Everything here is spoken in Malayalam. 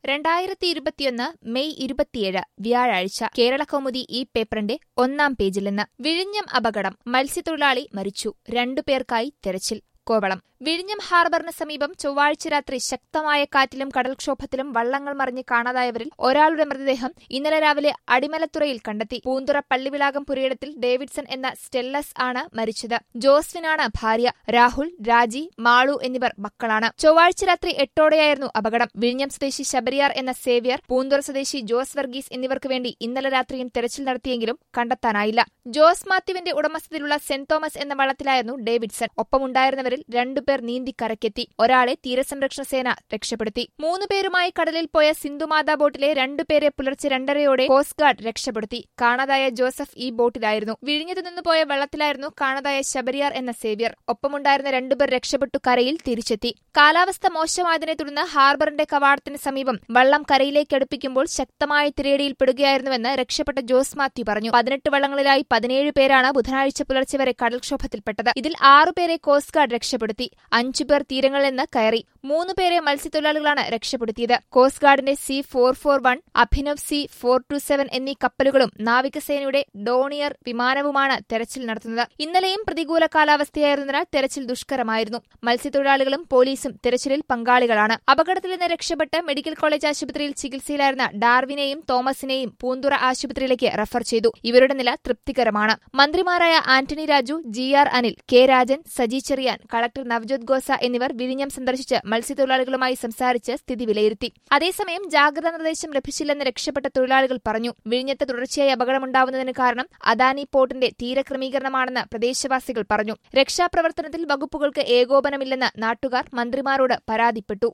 2021 മെയ് 27 വ്യാഴാഴ്ച കേരളകൗമുദി ഈ പേപ്പറിന്റെ ഒന്നാം പേജിൽ നിന്ന് വിഴിഞ്ഞം അപകടം മത്സ്യത്തൊഴിലാളി മരിച്ചു. 2 പേർക്കായി തെരച്ചിൽ. കോവളം വിഴിഞ്ഞം ഹാർബറിന് സമീപം ചൊവ്വാഴ്ച രാത്രി ശക്തമായ കാറ്റിലും കടൽക്ഷോഭത്തിലും വള്ളങ്ങൾ മറിഞ്ഞ് കാണാതായവരിൽ ഒരാളുടെ മൃതദേഹം ഇന്നലെ രാവിലെ അടിമലത്തുറയിൽ കണ്ടെത്തി. പൂന്തുറ പള്ളിവിളാകം പുരയിടത്തിൽ ഡേവിഡ്സൺ എന്ന സ്റ്റെല്ലസ് ആണ് മരിച്ചത്. ജോസ്ഫിനാണ് ഭാര്യ. രാഹുൽ, രാജി, മാളു എന്നിവർ മക്കളാണ്. ചൊവ്വാഴ്ച രാത്രി 8ഓടെയായിരുന്നു അപകടം. വിഴിഞ്ഞം സ്വദേശി ശബരിയാർ എന്ന സേവ്യർ, പൂന്തുറ സ്വദേശി ജോസ് വർഗീസ് എന്നിവർക്ക് വേണ്ടി ഇന്നലെ രാത്രിയും തെരച്ചിൽ നടത്തിയെങ്കിലും കണ്ടെത്താനായില്ല. ജോസ് മാത്യുവിന്റെ ഉടമസ്ഥതയിലുള്ള സെന്റ് തോമസ് എന്ന വള്ളത്തിലായിരുന്നു ഡേവിഡ്സൺ. ഒപ്പമുണ്ടായിരുന്നവരിൽ 2 പേർ നീന്തി കരക്കെത്തി. ഒരാളെ തീരസംരക്ഷണ സേന രക്ഷപ്പെടുത്തി. 3 പേരുമായി കടലിൽ പോയ സിന്ധുമാതാ ബോട്ടിലെ 2 പേരെ പുലർച്ചെ 2:30 കോസ്റ്റ് ഗാർഡ് രക്ഷപ്പെടുത്തി. കാണാതായ ജോസഫ് ഈ ബോട്ടിലായിരുന്നു. വിഴിഞ്ഞത്തു നിന്ന് പോയ വെള്ളത്തിലായിരുന്നു കാണാതായ ശബരിയാർ എന്ന സേവ്യർ. ഒപ്പമുണ്ടായിരുന്ന 2 പേർ രക്ഷപ്പെട്ടു കരയിൽ തിരിച്ചെത്തി. കാലാവസ്ഥ മോശമായതിനെ തുടർന്ന് ഹാർബറിന്റെ കവാടത്തിന് സമീപം വള്ളം കരയിലേക്ക് അടുപ്പിക്കുമ്പോൾ ശക്തമായ തിരയടിയിൽപ്പെടുകയായിരുന്നുവെന്ന് രക്ഷപ്പെട്ട ജോസ് മാത്യു പറഞ്ഞു. 18 വള്ളങ്ങളിലായി 17 പേരാണ് ബുധനാഴ്ച പുലർച്ചെ വരെ കടൽക്ഷോഭത്തിൽപ്പെട്ടത്. ഇതിൽ 6 പേരെ കോസ്റ്റ് ഗാർഡ് രക്ഷപ്പെടുത്തി. 5 പേർ തീരങ്ങളിൽ നിന്ന് കയറി. 3 പേരെ മത്സ്യത്തൊഴിലാളികളാണ് രക്ഷപ്പെടുത്തിയത്. കോസ്റ്റ് ഗാർഡിന്റെ C441, അഭിനവ് C427 എന്നീ കപ്പലുകളും നാവികസേനയുടെ ഡോണിയർ വിമാനവുമാണ് തെരച്ചിൽ നടത്തുന്നത്. ഇന്നലെയും പ്രതികൂല കാലാവസ്ഥയായിരുന്നതിനാൽ തെരച്ചിൽ ദുഷ്കരമായിരുന്നു. മത്സ്യത്തൊഴിലാളികളും പോലീസും തെരച്ചിലിൽ പങ്കാളികളാണ്. അപകടത്തിൽ നിന്ന് രക്ഷപ്പെട്ട് മെഡിക്കൽ കോളേജ് ആശുപത്രിയിൽ ചികിത്സയിലായിരുന്ന ഡാർവിനെയും തോമസിനെയും പൂന്തുറ ആശുപത്രിയിലേക്ക് റഫർ ചെയ്തു. ഇവരുടെ നില തൃപ്തികരമാണ്. മന്ത്രിമാരായ Antony Raju, GR Anil, K Rajan, Saji Cherian, collector Navjot Khosa എന്നിവർ വിഴിഞ്ഞം സന്ദർശിച്ച് മത്സ്യത്തൊഴിലാളികളുമായി സംസാരിച്ച് സ്ഥിതി വിലയിരുത്തി. അതേസമയം ജാഗ്രതാ നിർദ്ദേശം ലഭിച്ചില്ലെന്ന് രക്ഷപ്പെട്ട തൊഴിലാളികൾ പറഞ്ഞു. വിഴിഞ്ഞത്ത് തുടർച്ചയായി അപകടമുണ്ടാവുന്നതിന് കാരണം അദാനി പോർട്ടിന്റെ തീരക്രമീകരണമാണെന്ന് പ്രദേശവാസികൾ പറഞ്ഞു. രക്ഷാപ്രവർത്തനത്തിൽ വകുപ്പുകൾക്ക് ഏകോപനമില്ലെന്ന് നാട്ടുകാർ മന്ത്രിമാരോട് പരാതിപ്പെട്ടു.